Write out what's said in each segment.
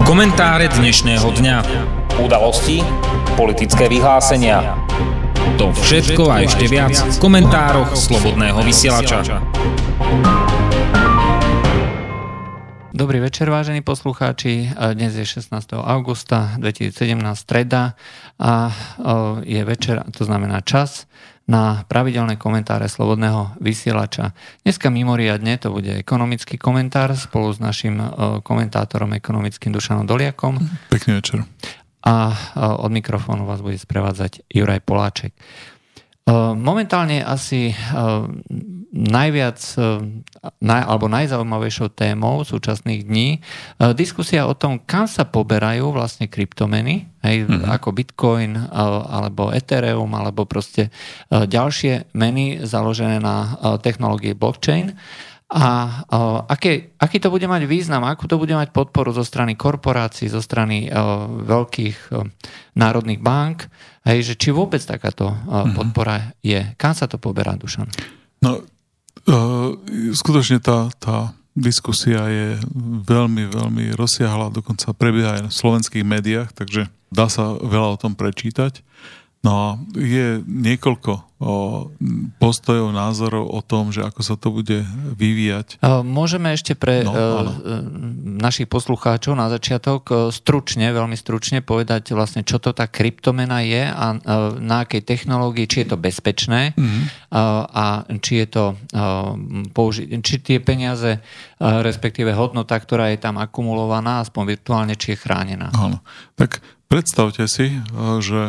Komentáre dnešného dňa. Udalosti, politické vyhlásenia. To všetko a ešte viac v komentároch Slobodného vysielača. Dobrý večer, vážení poslucháči. Dnes je 16. augusta 2017, streda a je večer, to znamená čas na pravidelné komentáre Slobodného vysielača. Dneska mimoriadne to bude ekonomický komentár spolu s našim komentátorom ekonomickým Dušanom Doliakom. Pekný večer. A od mikrofónu vás bude sprevádzať Juraj Poláček. Momentálne asi najviac alebo najzaujímavejšou témou súčasných dní diskusia o tom, kam sa poberajú vlastne kryptomeny, ako Bitcoin alebo Ethereum alebo proste ďalšie meny založené na technológii blockchain. A aký to bude mať význam, akú to bude mať podporu zo strany korporácií, zo strany veľkých národných bank, že či vôbec takáto podpora je. Kam sa to poberá, Dušan? No, skutočne tá diskusia je veľmi, veľmi rozsiahla, dokonca prebieha aj v slovenských médiách, takže dá sa veľa o tom prečítať. No a je niekoľko postojov, názorov o tom, že ako sa to bude vyvíjať. Môžeme ešte pre našich poslucháčov na začiatok veľmi stručne povedať vlastne, čo to tá kryptomena je a na akej technológii, či je to bezpečné a či je to či tie peniaze, respektíve hodnota, ktorá je tam akumulovaná, aspoň virtuálne, či je chránená. Áno. Tak predstavte si, že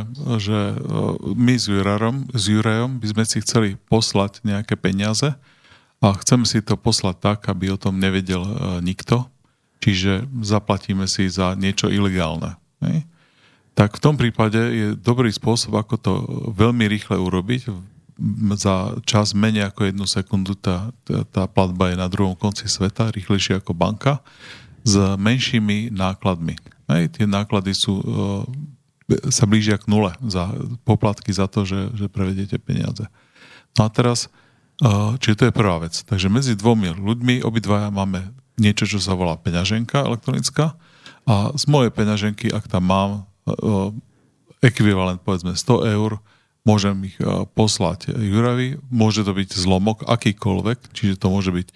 my s Jurajom by sme si chceli poslať nejaké peniaze a chceme si to poslať tak, aby o tom nevedel nikto, čiže zaplatíme si za niečo ilegálne. Ne? Tak v tom prípade je dobrý spôsob, ako to veľmi rýchle urobiť. Za čas menej ako 1 sekundu tá platba je na druhom konci sveta, rýchlejšie ako banka, s menšími nákladmi. Tie náklady sa blížia k nule za poplatky za to, že prevediete peniaze. No a teraz, čiže to je prvá vec. Takže medzi dvomi ľuďmi obidvaja máme niečo, čo sa volá peňaženka elektronická a z mojej peňaženky, ak tam mám ekvivalent povedzme 100 eur, môžem ich poslať Juravi. Môže to byť zlomok akýkoľvek, čiže to môže byť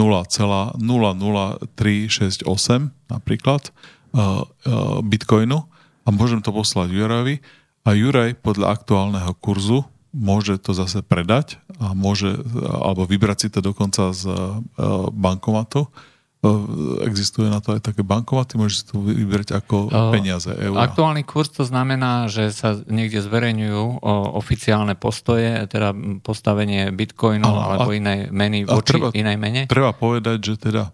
0,00368 napríklad Bitcoinu a môžem to poslať Juravi a Juraj podľa aktuálneho kurzu môže to zase predať a môže, alebo vybrať si to dokonca z bankomatu. Existuje na to aj také bankomaty, môže si to vybrať ako peniaze, eura. Aktuálny kurz to znamená, že sa niekde zverejňujú oficiálne postoje, teda postavenie Bitcoinu alebo inej meny voči inej mene. Treba povedať, že teda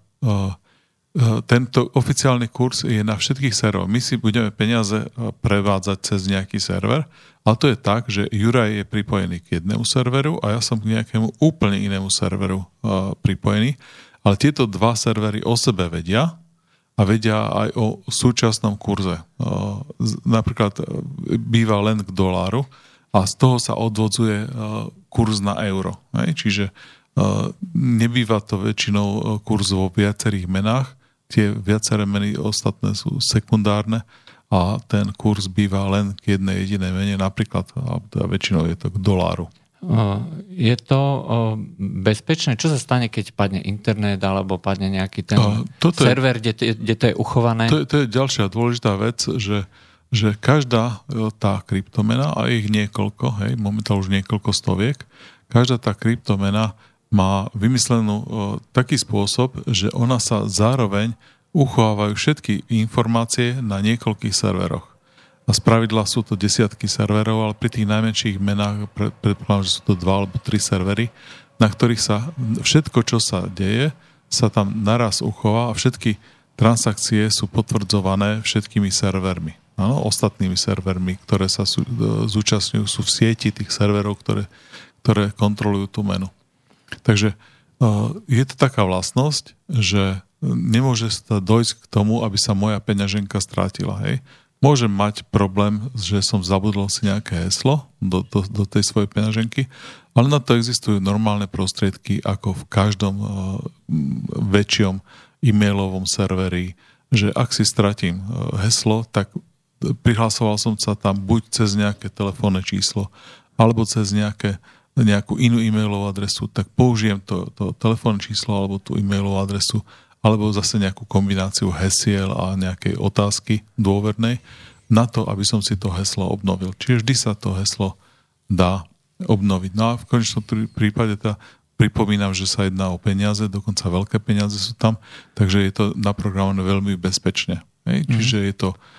tento oficiálny kurz je na všetkých serveroch. My si budeme peniaze prevádzať cez nejaký server, ale to je tak, že Juraj je pripojený k jednému serveru a ja som k nejakému úplne inému serveru pripojený. Ale tieto dva servery o sebe vedia a vedia aj o súčasnom kurze. Napríklad býva len k doláru a z toho sa odvodzuje kurz na euro. Čiže nebýva to väčšinou kurz vo viacerých menách. Tie viaceré meny ostatné sú sekundárne a ten kurz býva len k jednej jedinej mene, napríklad, a väčšinou je to k doláru. Je to bezpečné? Čo sa stane, keď padne internet alebo padne nejaký ten server, kde to je uchované? To je ďalšia dôležitá vec, že každá tá kryptomena, a ich niekoľko, momentálne už niekoľko stoviek, každá tá kryptomena má vymyslenú taký spôsob, že ona sa zároveň uchovávajú všetky informácie na niekoľkých serveroch. A spravidla sú to desiatky serverov, ale pri tých najmenších menách predpokladám, že sú to 2 alebo 3 servery, na ktorých sa všetko, čo sa deje, sa tam naraz uchová a všetky transakcie sú potvrdzované všetkými servermi. Áno, ostatnými servermi, ktoré sa zúčastňujú, sú v sieti tých serverov, ktoré kontrolujú tú menu. Takže je to taká vlastnosť, že nemôže sa dojsť k tomu, aby sa moja peňaženka strátila. Môžem mať problém, že som zabudol si nejaké heslo do tej svojej peňaženky, ale na to existujú normálne prostriedky, ako v každom väčšom e-mailovom serveri že ak si stratím heslo, tak prihlasoval som sa tam buď cez nejaké telefónne číslo, alebo cez nejakú inú e-mailovú adresu, tak použijem to telefónne číslo alebo tú e-mailovú adresu, alebo zase nejakú kombináciu hesiel a nejakej otázky dôvernej na to, aby som si to heslo obnovil. Čiže vždy sa to heslo dá obnoviť. No a v konečnom prípade pripomínam, že sa jedná o peniaze, dokonca veľké peniaze sú tam, takže je to naprogramované veľmi bezpečne. Čiže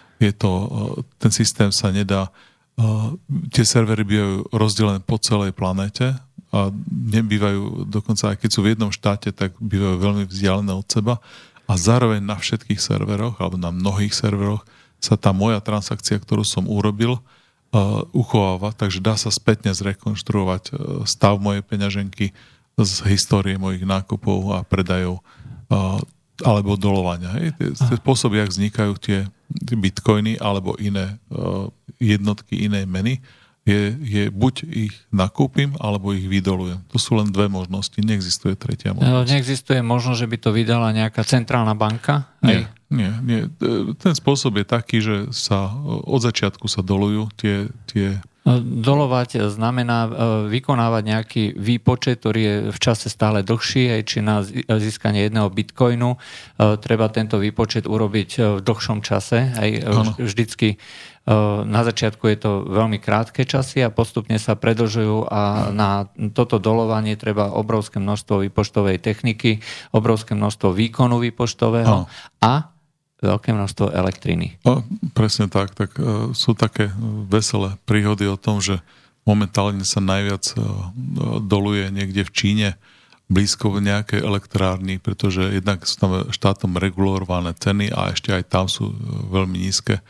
ten systém sa nedá, tie servery bývajú rozdelené po celej planéte a nebývajú, dokonca aj keď sú v jednom štáte, tak bývajú veľmi vzdialené od seba a zároveň na všetkých serveroch alebo na mnohých serveroch sa tá moja transakcia, ktorú som urobil, uchováva, takže dá sa spätne zrekonštruovať stav mojej peňaženky z histórie mojich nákupov a predajov alebo dolovania. Tie spôsoby, jak vznikajú tie bitcoiny alebo iné jednotky, iné meny, je buď ich nakúpim, alebo ich vydolujem. To sú len dve možnosti, neexistuje tretia možnosť. Neexistuje možnosť, že by to vydala nejaká centrálna banka? Nie. Ten spôsob je taký, že od začiatku sa dolujú tie... Dolovať znamená vykonávať nejaký výpočet, ktorý je v čase stále dlhší, či na získanie jedného bitcoinu treba tento výpočet urobiť v dlhšom čase. Vždycky na začiatku je to veľmi krátke časy a postupne sa predĺžujú a na toto dolovanie treba obrovské množstvo výpočtovej techniky, obrovské množstvo výkonu výpočtového a veľké množstvo elektriny. Presne tak. Sú také veselé príhody o tom, že momentálne sa najviac doluje niekde v Číne, blízko nejakej elektrárny, pretože jednak sú tam štátom regulované ceny a ešte aj tam sú veľmi nízke.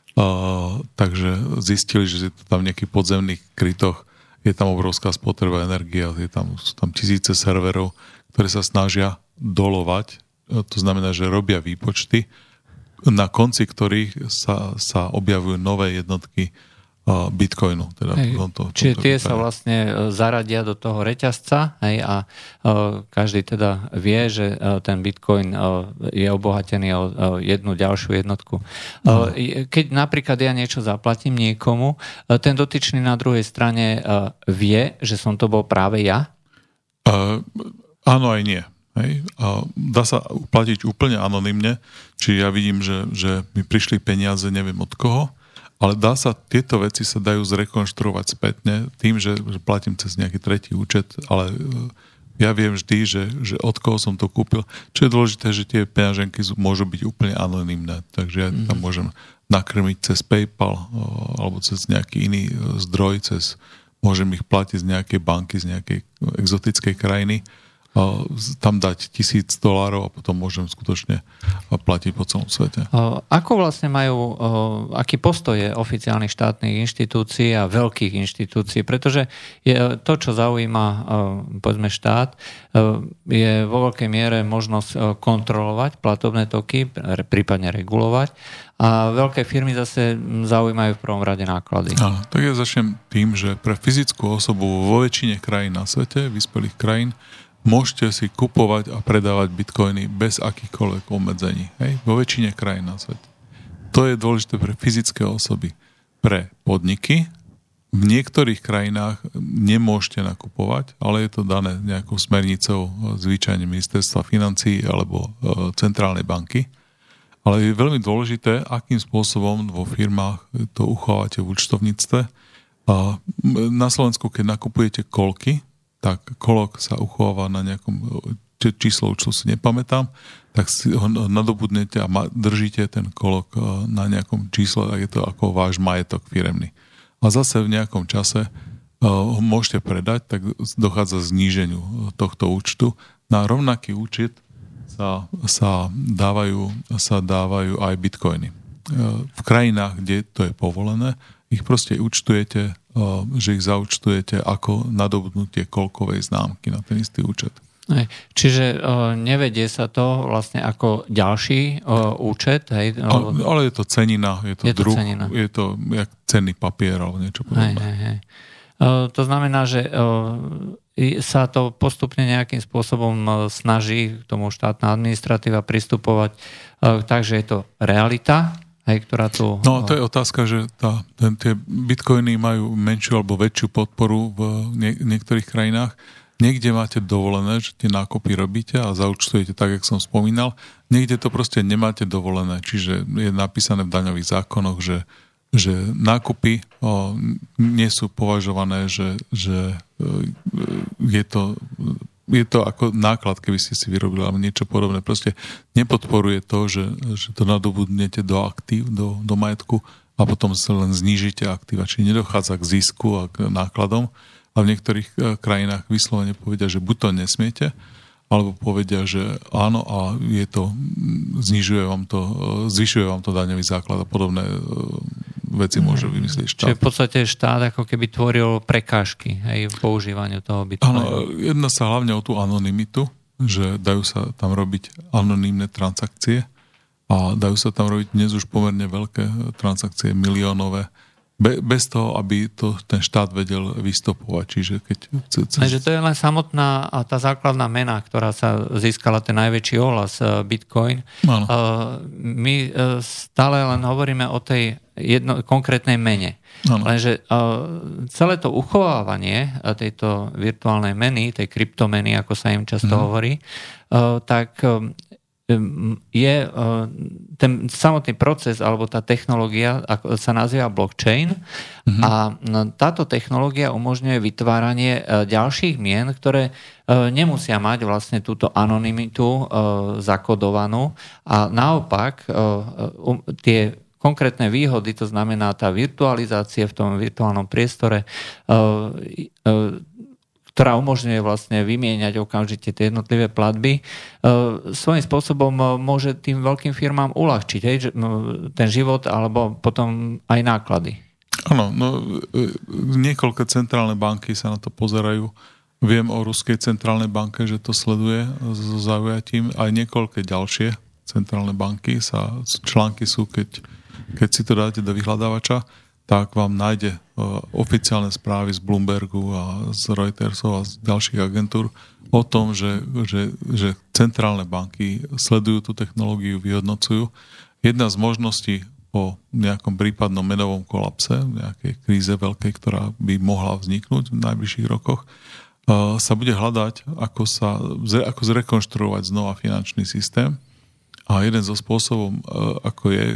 Takže zistili, že je to tam v nejakých podzemných krytoch, je tam obrovská spotreba energie, sú tam tisíce serverov, ktoré sa snažia dolovať. To znamená, že robia výpočty, na konci ktorých sa objavujú nové jednotky bitcoinu. Čiže tie sa vlastne zaradia do toho reťazca a každý teda vie, že ten bitcoin je obohatený o jednu ďalšiu jednotku. Keď napríklad ja niečo zaplatím niekomu, ten dotyčný na druhej strane vie, že som to bol práve ja? Áno aj nie. Dá sa platiť úplne anonymne, či ja vidím, že mi prišli peniaze, neviem od koho, ale tieto veci sa dajú zrekonštruovať spätne tým, že platím cez nejaký tretí účet, ale ja viem vždy, že od koho som to kúpil. Čo je dôležité, že tie peňaženky môžu byť úplne anonymné, takže ja tam môžem nakrmiť cez PayPal alebo cez nejaký iný zdroj, môžem ich platiť z nejakej banky, z nejakej exotickej krajiny, tam dať $1000 a potom môžem skutočne platiť po celom svete. Ako vlastne aký postoj je oficiálnych štátnych inštitúcií a veľkých inštitúcií? Pretože to, čo zaujíma povedzme štát, je vo veľkej miere možnosť kontrolovať platobné toky, prípadne regulovať. A veľké firmy zase zaujímajú v prvom rade náklady. Áno, tak ja začnem tým, že pre fyzickú osobu vo väčšine krajín na svete, vyspelých krajín, môžete si kupovať a predávať bitcoiny bez akýchkoľvek obmedzení. Vo väčšine krajín na svete. To je dôležité pre fyzické osoby. Pre podniky v niektorých krajinách nemôžete nakupovať, ale je to dané nejakou smernicou zvyčajne ministerstva financií alebo centrálnej banky. Ale je veľmi dôležité, akým spôsobom vo firmách to uchovávate v účtovníctve. Na Slovensku, keď nakupujete kolky, tak kolok sa uchováva na nejakom číslo účtu si nepamätám, tak si ho nadobudnete a držíte ten kolok na nejakom čísle, tak je to ako váš majetok firemný. A zase v nejakom čase ho môžete predať, tak dochádza k zníženiu tohto účtu. Na rovnaký účet sa dávajú aj bitcoiny. V krajinách, kde to je povolené, ich proste účtujete, že ich zaúčtujete ako nadobudnutie kolkovej známky na ten istý účet. Čiže nevedie sa to vlastne ako ďalší účet? Ale je to cenina, je to druh, je to jak cenný papier alebo niečo podobné. To znamená, že sa to postupne nejakým spôsobom snaží k tomu štátna administratíva pristupovať, takže je to realita, ktorá tu... No to je otázka, že tie bitcoiny majú menšiu alebo väčšiu podporu v niektorých krajinách. Niekde máte dovolené, že tie nákupy robíte a zaúčtujete tak, jak som spomínal. Niekde to proste nemáte dovolené, čiže je napísané v daňových zákonoch, že nákupy nie sú považované, že je to ako náklad, keby ste si vyrobili alebo niečo podobné. Proste nepodporuje to, že to nadobudnete do aktív, do majetku a potom sa len znížite aktíva. Čiže nedochádza k zisku a k nákladom. A v niektorých krajinách vyslovene povedia, že buď to nesmiete, alebo povedia, že áno a zvyšuje vám to daňový základ a podobné veci môže vymyslieť štát. Čiže v podstate štát ako keby tvoril prekážky v používaniu toho bitcoinu. Áno, jedná sa hlavne o tú anonymitu, že dajú sa tam robiť anonymné transakcie a dajú sa tam robiť dnes už pomerne veľké transakcie, miliónové, bez toho, aby to ten štát vedel vystopovať. Čiže Takže to je len samotná tá základná mena, ktorá sa získala ten najväčší ohlas, Bitcoin. Áno. My stále len hovoríme o tej konkrétnej mene. Áno. Lenže celé to uchovávanie tejto virtuálnej meny, tej kryptomeny, ako sa im často hovorí, tak je ten samotný proces alebo tá technológia sa nazýva blockchain a táto technológia umožňuje vytváranie ďalších mien, ktoré nemusia mať vlastne túto anonymitu zakodovanú a naopak tie konkrétne výhody, to znamená tá virtualizácia v tom virtuálnom priestore, ktorá umožňuje vlastne vymieňať okamžite tie jednotlivé platby, svojím spôsobom môže tým veľkým firmám uľahčiť ten život alebo potom aj náklady. Áno, niekoľko centrálne banky sa na to pozerajú. Viem o ruskej centrálnej banke, že to sleduje so zaujatím. Aj niekoľké ďalšie centrálne banky články sú, keď si to dáte do vyhľadávača, tak vám nájde oficiálne správy z Bloombergu a z Reutersov a z ďalších agentúr o tom, že centrálne banky sledujú tú technológiu, vyhodnocujú. Jedna z možností po nejakom prípadnom menovom kolapse, nejakej kríze veľkej, ktorá by mohla vzniknúť v najbližších rokoch, sa bude hľadať, ako zrekonštruovať znova finančný systém. A jeden zo spôsobov, ako je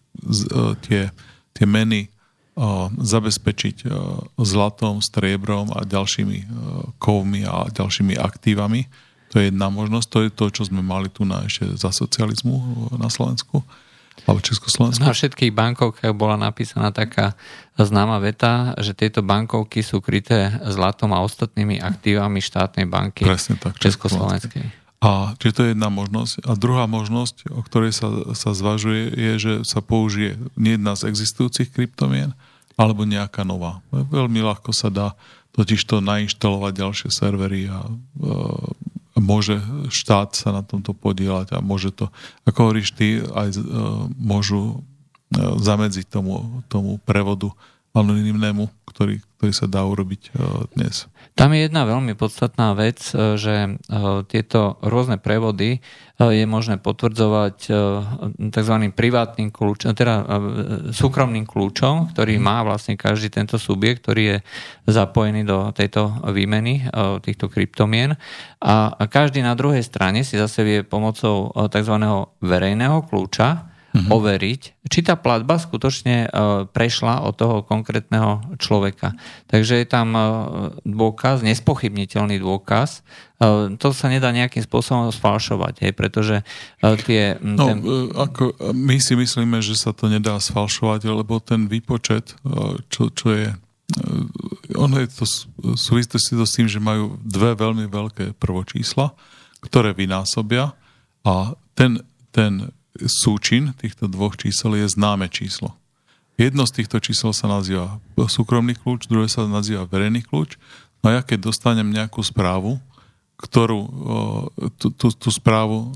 tie meny zabezpečiť zlatom, striebrom a ďalšími kovmi a ďalšími aktívami. To je jedna možnosť. To je to, čo sme mali tu ešte za socializmu na Slovensku alebo Československu. Na všetkých bankovkách bola napísaná taká známa veta, že tieto bankovky sú kryté zlatom a ostatnými aktívami štátnej banky Československej. A čiže to je jedna možnosť. A druhá možnosť, o ktorej sa zvažuje, je, že sa použije jedna z existujúcich kryptomien alebo nejaká nová. Veľmi ľahko sa dá totižto nainštalovať ďalšie servery a môže štát sa na tomto podieľať a môže to, ako hovoríš ty, aj môžu zamedziť tomu prevodu anonymnému, ktorý sa dá urobiť dnes. Tam je jedna veľmi podstatná vec, že tieto rôzne prevody je možné potvrdzovať tzv. Privátnym kľúčom, teda súkromným kľúčom, ktorý má vlastne každý tento subjekt, ktorý je zapojený do tejto výmeny týchto kryptomien a každý na druhej strane si zase vie pomocou tzv. Verejného kľúča overiť, či tá platba skutočne prešla od toho konkrétneho človeka. Takže je tam dôkaz, nespochybniteľný dôkaz. To sa nedá nejakým spôsobom sfalšovať, pretože tie... my si myslíme, že sa to nedá sfalšovať, lebo ten výpočet, čo je... Ono je to súvisí to s tým, že majú dve veľmi veľké prvočísla, ktoré vynásobia a ten súčin týchto dvoch čísel je známe číslo. Jedno z týchto čísel sa nazýva súkromný kľúč, druhé sa nazýva verejný kľúč. No a ja keď dostanem nejakú správu, ktorú tú správu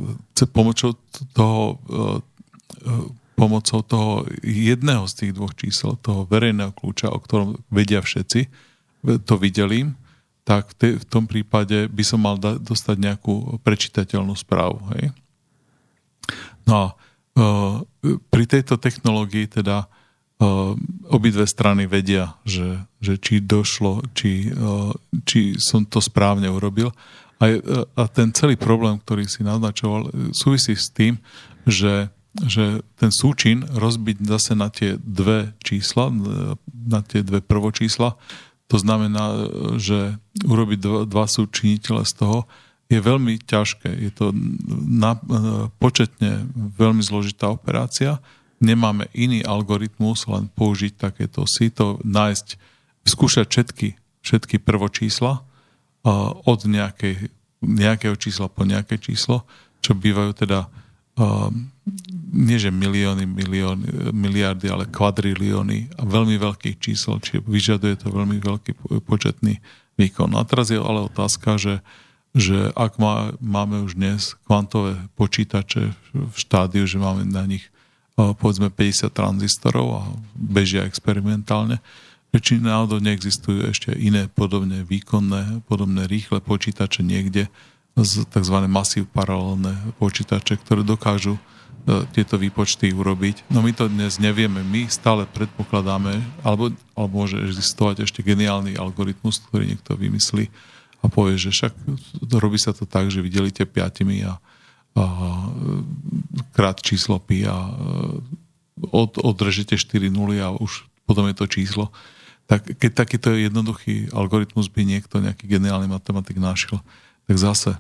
pomocou toho jedného z tých dvoch čísel, toho verejného kľúča, o ktorom vedia všetci, to vydelím, tak v tom prípade by som mal dostať nejakú prečitateľnú správu. Hej? No a pri tejto technológii teda obidve strany vedia, že či došlo, či som to správne urobil. A ten celý problém, ktorý si naznačoval, súvisí s tým, že ten súčin rozbiť zase na tie dve čísla, na tie dve prvočísla, to znamená, že urobiť dva súčiniteľe z toho je veľmi ťažké. Je to početne veľmi zložitá operácia. Nemáme iný algoritmus, len použiť takéto sito, skúšať všetky prvočísla od nejakého čísla po nejaké číslo, čo bývajú teda nie že milióny, miliardy, ale kvadrilióny a veľmi veľkých čísel, čiže vyžaduje to veľmi veľký početný výkon. A teraz je ale otázka, že ak máme už dnes kvantové počítače v štádiu, že máme na nich povedzme 50 tranzistorov a bežia experimentálne, či náhodou neexistujú ešte iné podobne výkonné, podobné rýchle počítače niekde, tzv. Masív paralelné počítače, ktoré dokážu tieto výpočty urobiť. No my to dnes nevieme, my stále predpokladáme, alebo môže existovať ešte geniálny algoritmus, ktorý niekto vymyslí a povie, že však robí sa to tak, že vy delíte 5 a krát číslo pi a odrežete 4 nuly a už potom je to číslo. Tak keď takýto jednoduchý algoritmus by nejaký geniálny matematik našiel, tak zase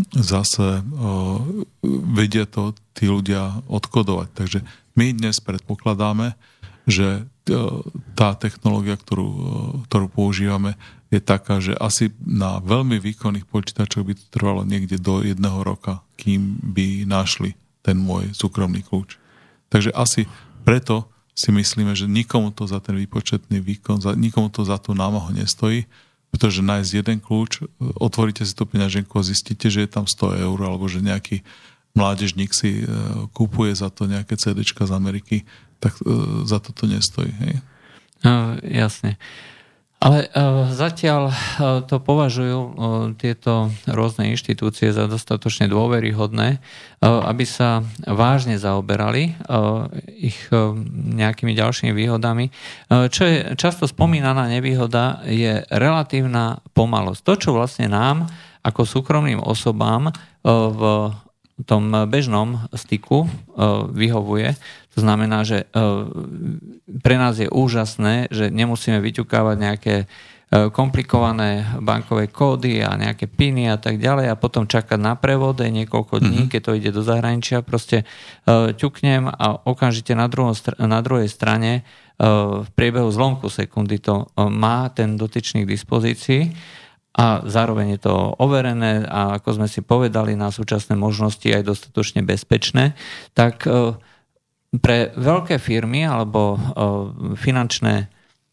vedia to tí ľudia odkodovať. Takže my dnes predpokladáme, že tá technológia, ktorú používame, je taká, že asi na veľmi výkonných počítačoch by to trvalo niekde do 1 roka, kým by našli ten môj súkromný kľúč. Takže asi preto si myslíme, že nikomu to za ten výpočetný výkon, nikomu to za tú námahu nestojí, pretože nájsť jeden kľúč, otvoríte si tú peňaženku a zistíte, že je tam 100 eur, alebo že nejaký mládežník si kúpuje za to nejaké CDčka z Ameriky, tak za to nestojí. Hej? Jasne. Ale zatiaľ to považujú tieto rôzne inštitúcie za dostatočne dôveryhodné, aby sa vážne zaoberali ich nejakými ďalšími výhodami. Čo je často spomínaná nevýhoda, je relatívna pomalosť. To, čo vlastne nám ako súkromným osobám v tom bežnom styku vyhovuje. To znamená, že pre nás je úžasné, že nemusíme vyťukávať nejaké komplikované bankové kódy a nejaké piny a tak ďalej a potom čakať na prevode niekoľko dní, keď to ide do zahraničia. Proste ťuknem a okamžite na druhej strane v priebehu zlomku sekundy to má ten dotyčný k dispozícii. A zároveň je to overené a ako sme si povedali, na súčasné možnosti aj dostatočne bezpečné, tak pre veľké firmy alebo finančné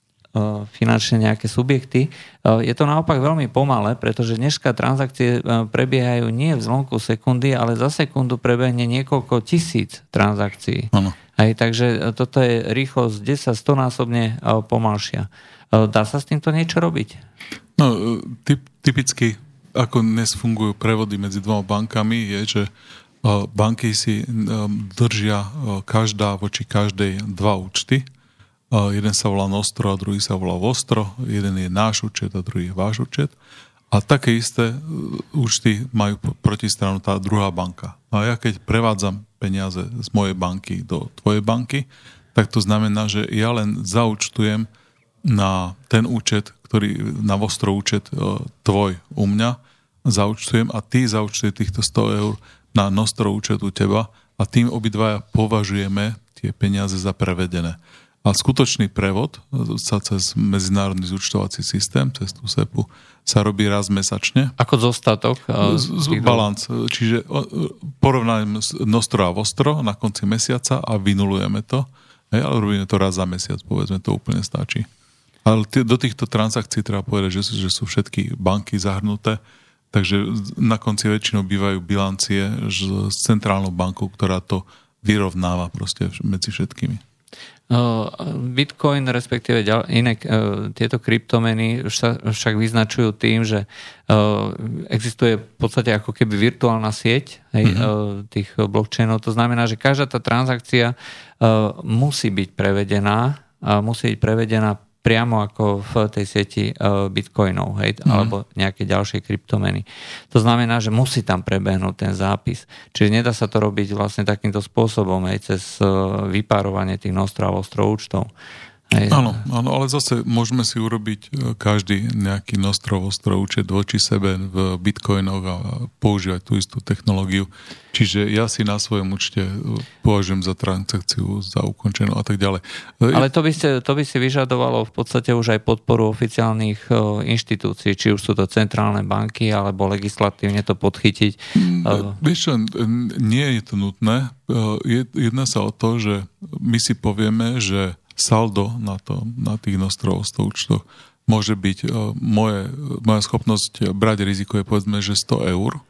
nejaké subjekty je to naopak veľmi pomalé, pretože dneska transakcie prebiehajú nie v zlomku sekundy, ale za sekundu prebehne niekoľko tisíc transakcií. Áno. Takže toto je rýchlosť 10-100-násobne pomalšia. Dá sa s týmto niečo robiť? No, typicky, ako dnes fungujú prevody medzi dvoma bankami, je, že banky si držia každá voči každej dva účty. Jeden sa volá Nostro a druhý sa volá Vostro. Jeden je náš účet a druhý je váš účet. A také isté účty majú protistranu tá druhá banka. A ja keď prevádzam peniaze z mojej banky do tvojej banky, tak to znamená, že ja len zaúčtujem na ten účet, na Vostro účet tvoj u mňa, zaúčtujem a ty zaúčtuje týchto 100 eur na Nostro účet u teba a tým obidvaja považujeme tie peniaze za prevedené. A skutočný prevod sa cez medzinárodný zúčtovací systém, cez tú SEPu, sa robí raz mesačne. Ako zostatok? Balans. Čiže porovnáme Nostro a Vostro na konci mesiaca a vynulujeme to. Ale robíme to raz za mesiac, povedzme, to úplne stačí. Ale do týchto transakcií treba povedať, že sú všetky banky zahrnuté, takže na konci väčšinou bývajú bilancie s centrálnou bankou, ktorá to vyrovnáva proste medzi všetkými. Bitcoin, respektíve iné tieto kryptomeny však vyznačujú tým, že existuje v podstate ako keby virtuálna sieť tých blockchainov. To znamená, že každá tá transakcia musí byť prevedená priamo ako v tej sieti bitcoinov, alebo nejaké ďalšie kryptomeny. To znamená, že musí tam prebehnúť ten zápis. Čiže nedá sa to robiť vlastne takýmto spôsobom, cez vypárovanie tých nostrov a ostrov účtov. Áno, ale zase môžeme si urobiť každý nejaký nostrov účet voči sebe v bitcoinoch a používať tú istú technológiu. Čiže ja si na svojom účte považujem za transakciu za ukončenú a tak ďalej. Ale to by si vyžadovalo v podstate už aj podporu oficiálnych inštitúcií, či už sú to centrálne banky, alebo legislatívne to podchytiť. Vieš čo, nie je to nutné. Jedná sa o to, že my si povieme, že saldo na tých nostrových účtoch môže byť moja schopnosť brať riziko je povedzme, že 100 eur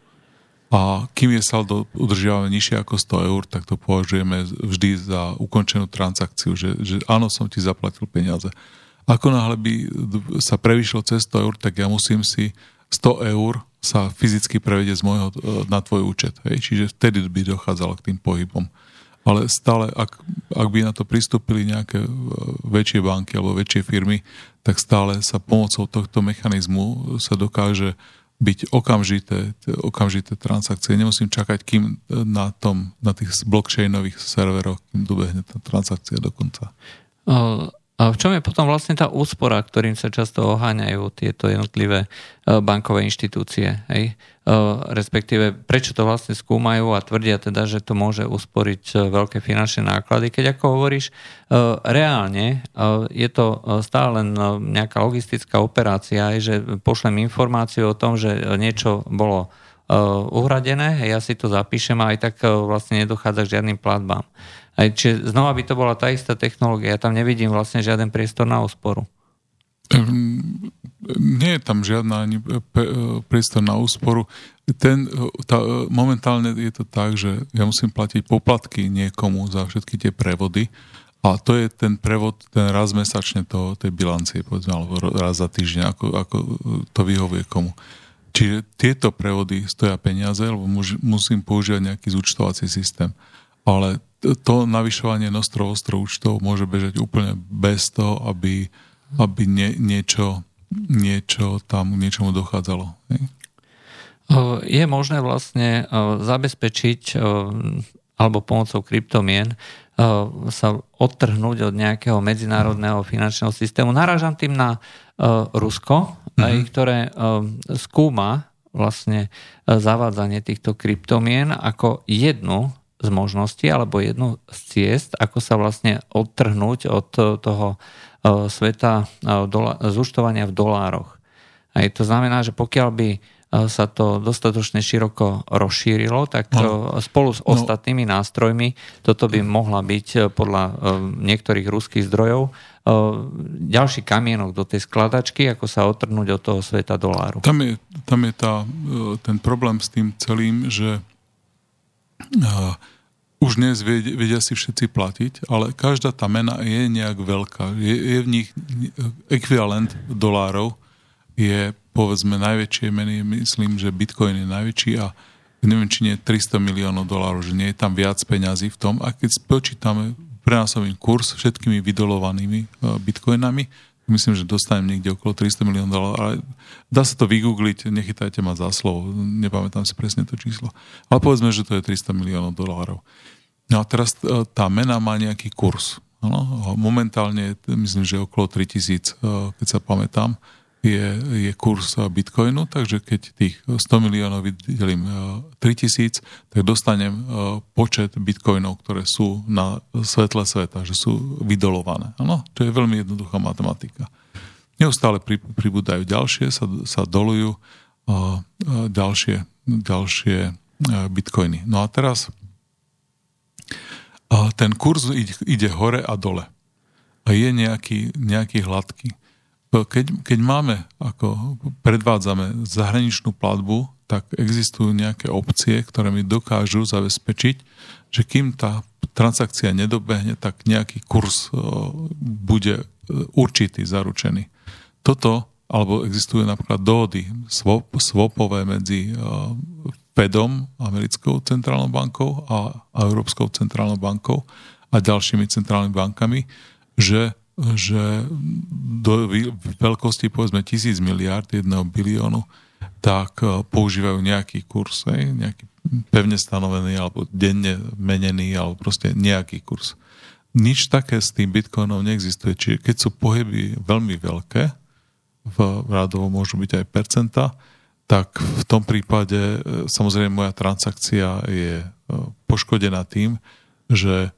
a kým je saldo udržiavané nižšie ako 100 eur, tak to považujeme vždy za ukončenú transakciu, že áno, som ti zaplatil peniaze. Ako náhle by sa prevýšlo cez 100 eur, tak ja musím si 100 eur sa fyzicky prevedieť z môjho na tvoj účet. Čiže vtedy by dochádzalo k tým pohybom. Ale stále, ak by na to pristúpili nejaké väčšie banky alebo väčšie firmy, tak stále sa pomocou tohto mechanizmu sa dokáže byť okamžité transakcie. Nemusím čakať, kým na tých blockchainových serveroch, kým dobehne tá transakcia do konca. A v čom je potom vlastne tá úspora, ktorým sa často oháňajú tieto jednotlivé bankové inštitúcie? Respektíve, prečo to vlastne skúmajú a tvrdia teda, že to môže usporiť veľké finančné náklady, keď ako hovoríš, reálne je to stále len nejaká logistická operácia, že pošlem informáciu o tom, že niečo bolo uhradené, ja si to zapíšem a aj tak vlastne nedochádza k žiadnym platbám. Čiže znova by to bola tá istá technológia. Ja tam nevidím vlastne žiaden priestor na úsporu. Nie je tam žiadna ani priestor na úsporu. Momentálne je to tak, že ja musím platiť poplatky niekomu za všetky tie prevody a to je ten prevod, ten raz mesačne tej bilancie, povedzme, alebo raz za týždeň, ako to vyhovuje komu. Čiže tieto prevody stoja peniaze, lebo musím používať nejaký zúčtovací systém. Ale to navyšovanie nostrov účtov môže bežať úplne bez toho, aby niečo tam k niečomu dochádzalo. Je možné vlastne zabezpečiť alebo pomocou kryptomien sa odtrhnúť od nejakého medzinárodného finančného systému. Narážam tým na Rusko, ktoré skúma vlastne zavádzanie týchto kryptomien ako jednu z možností alebo jednu z ciest, ako sa vlastne odtrhnúť od toho sveta zúčtovania v dolároch. A to znamená, že pokiaľ by sa to dostatočne široko rozšírilo, tak spolu s ostatnými nástrojmi toto by mohla byť podľa niektorých ruských zdrojov ďalší kamienok do tej skladačky, ako sa odtrhnúť od toho sveta doláru. Tam je ten problém s tým celým, že už dnes vedia si všetci platiť, ale každá tá mena je nejak veľká. Je v nich ekvivalent dolárov, je povedzme najväčšie meny, myslím, že Bitcoin je najväčší a neviem, či nie je 300 miliónov dolárov, že nie je tam viac peňazí v tom. A keď spočítame prenásobný kurz všetkými vydolovanými bitcoinami, myslím, že dostanem niekde okolo 300 miliónov dolárov, ale dá sa to vygoogliť, nechytajte ma za slovo, nepamätám si presne to číslo. Ale povedzme, že to je 300 miliónov dolárov. No a teraz tá mena má nejaký kurz. Ano? Momentálne, myslím, že okolo 3000, keď sa pamätám, je kurz Bitcoinu, takže keď tých 100 miliónov vydelím 3000, tak dostanem počet Bitcoinov, ktoré sú na svetle sveta, že sú vydolované. Ano? To je veľmi jednoduchá matematika. Neustále pribúdajú ďalšie, sa dolujú ďalšie Bitcoiny. No a teraz ten kurz ide hore a dole. A je nejaký hladký. Keď predvádzame zahraničnú platbu, tak existujú nejaké opcie, ktoré mi dokážu zabezpečiť, že kým tá transakcia nedobehne, tak nejaký kurz bude určitý, zaručený. Toto, alebo existujú napríklad dohody swapové medzi Fedom, americkou centrálnou bankou a Európskou centrálnou bankou a ďalšími centrálnymi bankami, že do veľkosti povedzme 1000 miliárd, 1 biliónu, tak používajú nejaký kurz, nejaký pevne stanovený alebo denne menený alebo proste nejaký kurz. Nič také s tým bitcoinom neexistuje. Čiže keď sú pohyby veľmi veľké, v rádovo môžu byť aj percenta, tak v tom prípade samozrejme moja transakcia je poškodená tým, že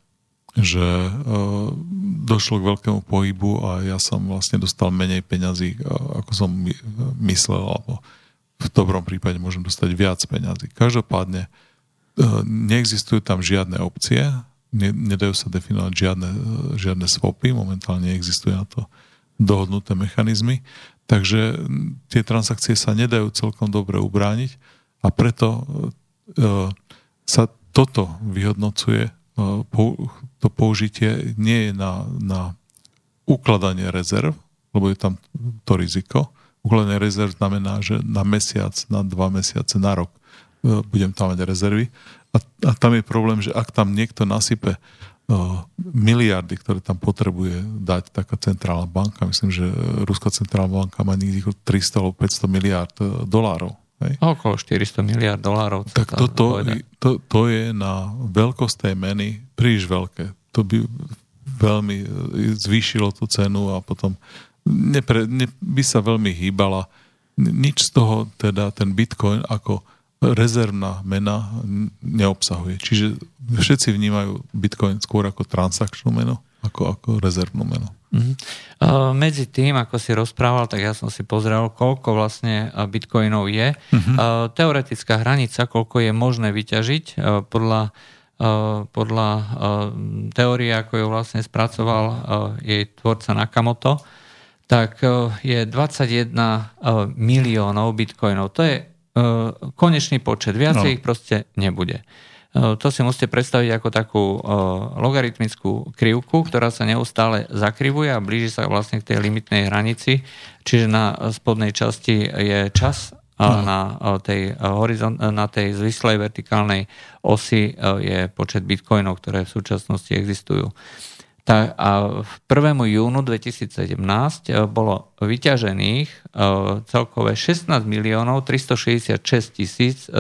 došlo k veľkému pohybu a ja som vlastne dostal menej peňazí, ako som myslel, alebo v dobrom prípade môžem dostať viac peňazí. Každopádne neexistujú tam žiadne opcie, nedajú sa definovať žiadne swapy, momentálne neexistuje na to dohodnuté mechanizmy, takže tie transakcie sa nedajú celkom dobre ubrániť a preto sa toto vyhodnocuje, to použitie nie je na ukladanie rezerv, lebo je tam to riziko. Ukladanie rezerv znamená, že na mesiac, na 2 mesiace, na rok budem tam mať rezervy a tam je problém, že ak tam niekto nasype miliardy, ktoré tam potrebuje dať taká centrálna banka. Myslím, že Ruská centrálna banka má niekde 300 alebo 500 miliárd dolárov. Hej? Okolo 400 miliárd dolárov. Tak to je na veľkosť tej meny príliš veľké. To by veľmi zvýšilo tú cenu a potom by sa veľmi hýbala. Nič z toho teda ten Bitcoin ako rezervná mena neobsahuje. Čiže všetci vnímajú Bitcoin skôr ako transakčnú menu, ako rezervnú menu. Medzi tým, ako si rozprával, tak ja som si pozrel, koľko vlastne bitcoinov je. Teoretická hranica, koľko je možné vyťažiť podľa teórie, ako ju vlastne spracoval jej tvorca Nakamoto, tak je 21 miliónov bitcoinov. To je konečný počet. Viacej ich proste nebude. To si musíte predstaviť ako takú logaritmickú krivku, ktorá sa neustále zakrivuje a blíži sa vlastne k tej limitnej hranici. Čiže na spodnej časti je čas a na tej zvislej vertikálnej osi je počet bitcoinov, ktoré v súčasnosti existujú. A v 1. júnu 2017 bolo vyťažených celkové 16 miliónov 366 275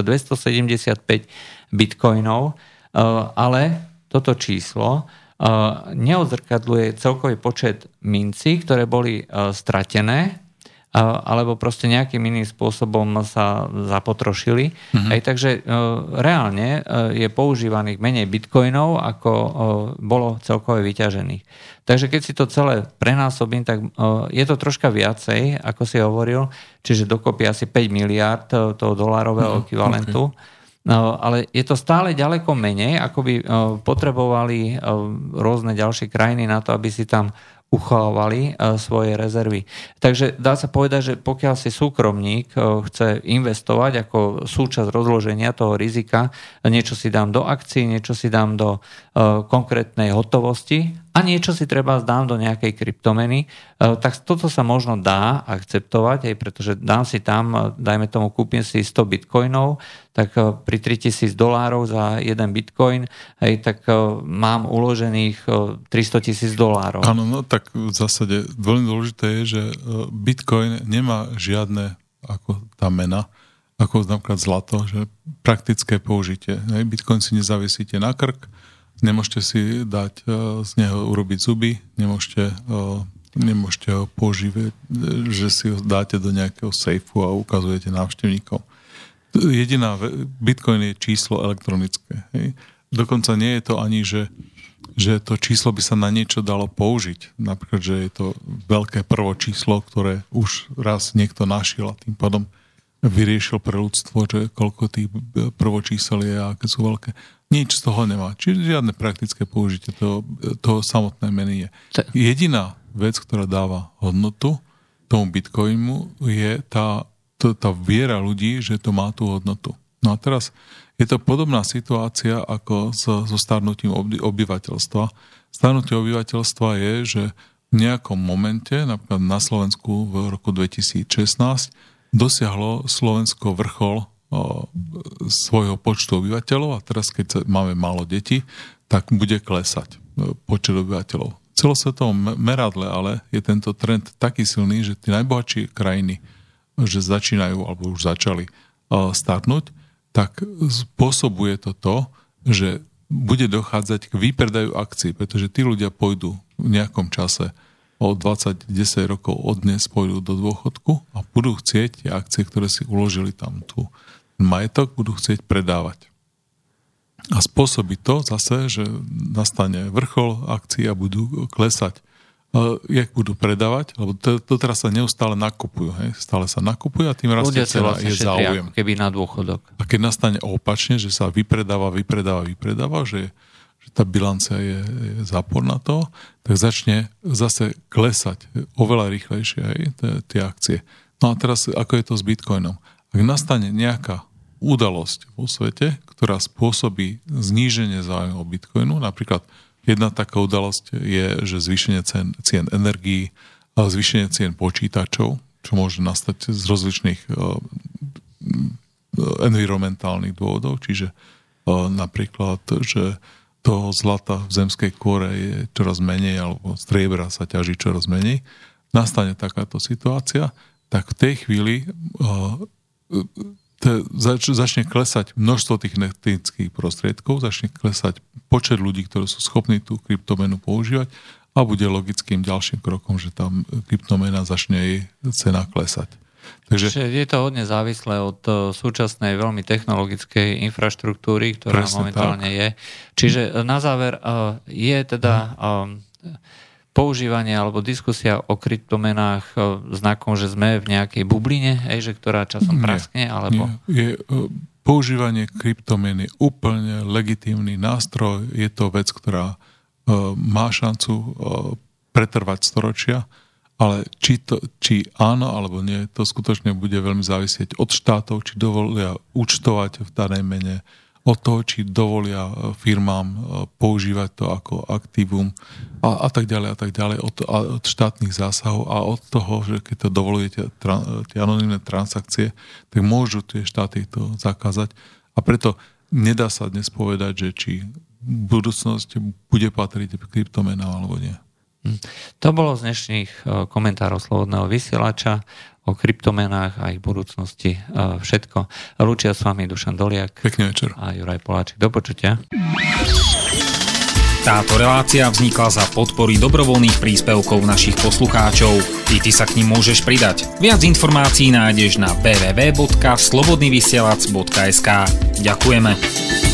bitcoinov, ale toto číslo neodzrkadľuje celkový počet mincí, ktoré boli stratené alebo proste nejakým iným spôsobom sa zapotrošili. Takže reálne je používaných menej bitcoinov, ako bolo celkové vyťažených. Takže keď si to celé prenásobím, tak je to troška viacej, ako si hovoril, čiže dokopy asi 5 miliárd toho dolárového ekvivalentu. Okay. Ale je to stále ďaleko menej, ako by potrebovali rôzne ďalšie krajiny na to, aby si tam uchovávali svoje rezervy. Takže dá sa povedať, že pokiaľ si súkromník chce investovať ako súčasť rozloženia toho rizika, niečo si dám do akcií, niečo si dám do konkrétnej hotovosti a niečo si treba dám do nejakej kryptomeny, tak toto sa možno dá akceptovať, pretože dám si tam, dajme tomu, kúpim si 100 bitcoinov, tak pri $3,000 za jeden bitcoin, tak mám uložených $300,000. Áno, no tak v zásade veľmi dôležité je, že bitcoin nemá žiadne, ako tá mena, ako napríklad zlato, že praktické použitie. Bitcoin si nezavisíte na krk, nemôžete si dať z neho urobiť zuby, nemôžete ho používať, že si ho dáte do nejakého sejfu a ukazujete návštevníkom. Bitcoin je číslo elektronické. Hej. Dokonca nie je to ani, že to číslo by sa na niečo dalo použiť. Napríklad, že je to veľké prvo číslo, ktoré už raz niekto našiel a tým pádom vyriešil pre ľudstvo, že koľko tých prvočísel je a aké sú veľké. Nič z toho nemá. Čiže žiadne praktické použitie toho samotné meny je. Jediná vec, ktorá dáva hodnotu tomu bitcoinu, je tá viera ľudí, že to má tú hodnotu. No a teraz je to podobná situácia ako so starnutím obyvateľstva. Starnutie obyvateľstva je, že v nejakom momente, napríklad na Slovensku v roku 2016, dosiahlo Slovensko vrchol svojho počtu obyvateľov a teraz, keď máme málo detí, tak bude klesať počet obyvateľov. V celosvetovom meradle ale je tento trend taký silný, že tie najbohatšie krajiny, že začínajú alebo už začali starnúť, tak spôsobuje to, že bude dochádzať k výpredaju akcií, pretože tí ľudia pôjdu v nejakom čase o 10 rokov od dnes pôjdu do dôchodku a budú chcieť tie akcie, ktoré si uložili tam tu majetok, budú chcieť predávať. A spôsobí to zase, že nastane vrchol akcií a budú klesať. Jak budú predávať, lebo to teraz sa neustále nakupujú. Hej? Stále sa nakupujú a tým rastie cena, je záujem. Keby na dôchodok. A keď nastane opačne, že sa vypredáva, že tá bilancia je záporná toho, tak začne zase klesať oveľa rýchlejšie aj tie akcie. No a teraz, ako je to s Bitcoinom? Ak nastane nejaká udalosť vo svete, ktorá spôsobí zníženie záujmu o Bitcoinu, napríklad jedna taká udalosť je, že zvýšenie cien energií, zvýšenie cien počítačov, čo môže nastať z rozličných environmentálnych dôvodov, čiže napríklad, že toho zlata v zemskej kôre je čoraz menej, alebo striebra sa ťaží čoraz menej, nastane takáto situácia, tak v tej chvíli začne klesať množstvo tých technických prostriedkov, začne klesať počet ľudí, ktorí sú schopní tú kryptomenu používať a bude logickým ďalším krokom, že tam kryptomena začne jej cena klesať. Takže je to hodne závislé od súčasnej veľmi technologickej infraštruktúry, ktorá momentálne je. Čiže na záver je teda používanie alebo diskusia o kryptomenách znakom, že sme v nejakej bubline, že ktorá časom praskne? Alebo... Nie. Používanie kryptomien je úplne legitímny nástroj. Je to vec, ktorá má šancu pretrvať storočia, ale či áno alebo nie, to skutočne bude veľmi závisieť od štátov, či dovolia účtovať v danej mene, od toho, či dovolia firmám používať to ako aktívum a tak ďalej, od štátnych zásahov a od toho, že keď to dovolujete tie anonymné transakcie, tak môžu tie štáty to zakázať. A preto nedá sa dnes povedať, že či budúcnosť bude patriť kryptomenám alebo nie. To bolo z dnešných komentárov Slobodného vysielača o kryptomenách a ich budúcnosti všetko. Lúčia s vami Dušan Doliak. Pekný večer. A Juraj Poláček. Do počutia. Táto relácia vznikla za podpory dobrovoľných príspevkov našich poslucháčov. I ty sa k nim môžeš pridať. Viac informácií nájdeš na www.slobodnyvysielac.sk. Ďakujeme.